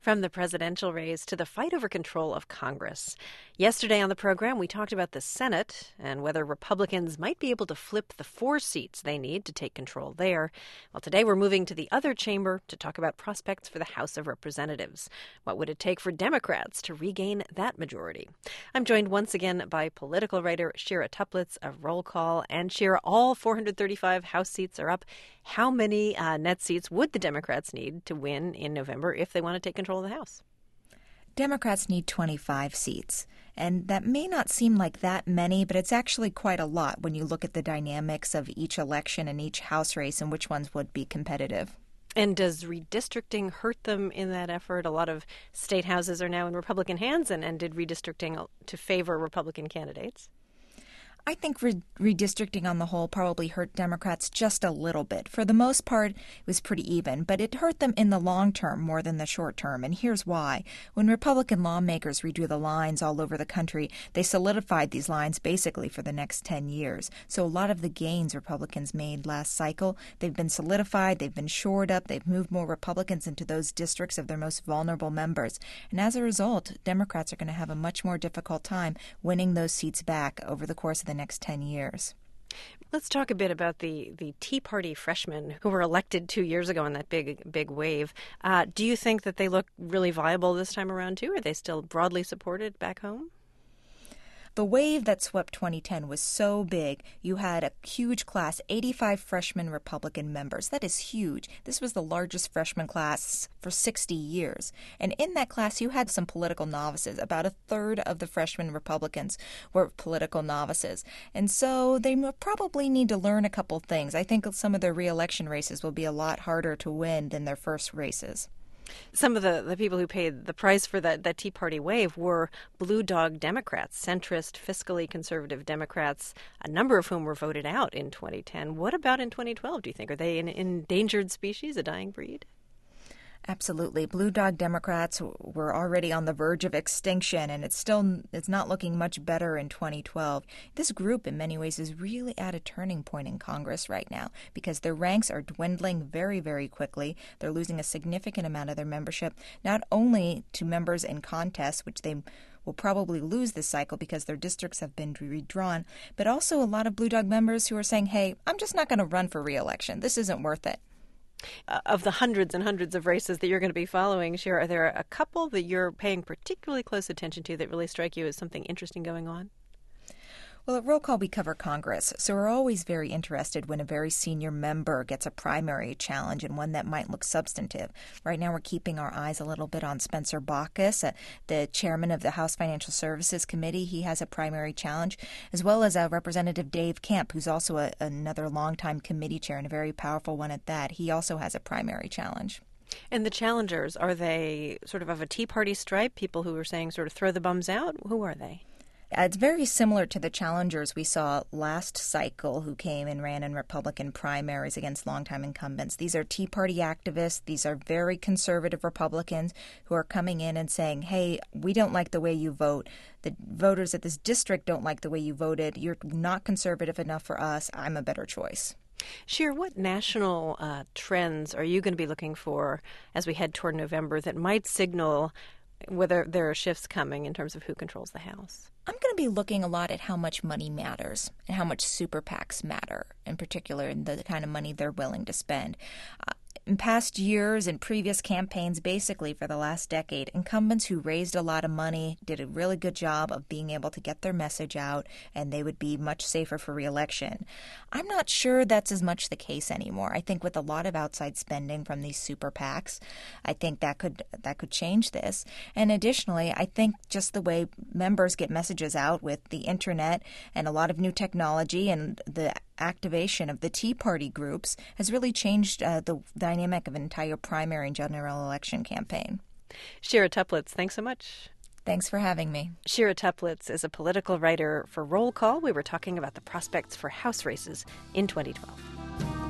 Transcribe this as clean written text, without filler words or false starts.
From the presidential race to the fight over control of Congress. Yesterday on the program, we talked about the Senate and whether Republicans might be able to flip the 4 seats they need to take control there. Well, today we're moving to the other chamber to talk about prospects for the House of Representatives. What would it take for Democrats to regain that majority? I'm joined once again by political writer Shira Tuplitz of Roll Call. And Shira, all 435 House seats are up. How many net seats would the Democrats need to win in November if they want to take control of the House? Democrats need 25 seats, and that may not seem like that many, but it's actually quite a lot when you look at the dynamics of each election and each House race and which ones would be competitive. And does redistricting hurt them in that effort? A lot of state houses are now in Republican hands, and did redistricting to favor Republican candidates? I think redistricting on the whole probably hurt Democrats just a little bit. For the most part, it was pretty even, but it hurt them in the long term more than the short term, and here's why. When Republican lawmakers redrew the lines all over the country, they solidified these lines basically for the next 10 years. So a lot of the gains Republicans made last cycle, they've been solidified, they've been shored up, they've moved more Republicans into those districts of their most vulnerable members. And as a result, Democrats are going to have a much more difficult time winning those seats back over the course of the next 10 years. Let's talk a bit about the Tea Party freshmen who were elected 2 years ago in that big wave. Do you think that they look really viable this time around, too? Are they still broadly supported back home? The wave that swept 2010 was so big, you had a huge class, 85 freshman Republican members. That is huge. This was the largest freshman class for 60 years. And in that class, you had some political novices. About a third of the freshman Republicans were political novices. And so they probably need to learn a couple things. I think some of their re-election races will be a lot harder to win than their first races. Some of the people who paid the price for that Tea Party wave were blue dog Democrats, centrist, fiscally conservative Democrats, a number of whom were voted out in 2010. What about in 2012, do you think? Are they an endangered species, a dying breed? Absolutely. Blue dog Democrats were already on the verge of extinction, and it's not looking much better in 2012. This group, in many ways, is really at a turning point in Congress right now because their ranks are dwindling very, very quickly. They're losing a significant amount of their membership, not only to members in contests, which they will probably lose this cycle because their districts have been redrawn, but also a lot of Blue Dog members who are saying, hey, I'm just not going to run for re-election. This isn't worth it. Of the hundreds and hundreds of races that you're going to be following, Shira, are there a couple that you're paying particularly close attention to that really strike you as something interesting going on? Well, at Roll Call, we cover Congress, so we're always very interested when a very senior member gets a primary challenge and one that might look substantive. Right now, we're keeping our eyes a little bit on Spencer Baucus, the chairman of the House Financial Services Committee. He has a primary challenge, as well as Representative Dave Kemp, who's also another longtime committee chair and a very powerful one at that. He also has a primary challenge. And the challengers, are they sort of a Tea Party stripe, people who are saying sort of throw the bums out? Who are they? It's very similar to the challengers we saw last cycle who came and ran in Republican primaries against longtime incumbents. These are Tea Party activists. These are very conservative Republicans who are coming in and saying, hey, we don't like the way you vote. The voters at this district don't like the way you voted. You're not conservative enough for us. I'm a better choice. Shira, what national trends are you going to be looking for as we head toward November that might signal whether there are shifts coming in terms of who controls the House? I'm going to be looking a lot at how much money matters and how much super PACs matter, in particular, in the kind of money they're willing to spend. In past years and previous campaigns, basically for the last decade, incumbents who raised a lot of money did a really good job of being able to get their message out, and they would be much safer for re-election. I'm not sure that's as much the case anymore. I think with a lot of outside spending from these super PACs, I think that could change this. And additionally, I think just the way members get messages out with the internet and a lot of new technology and the activation of the Tea Party groups has really changed the dynamic of an entire primary and general election campaign. Shira Tuplitz, thanks so much. Thanks for having me. Shira Tuplitz is a political writer for Roll Call. We were talking about the prospects for House races in 2012.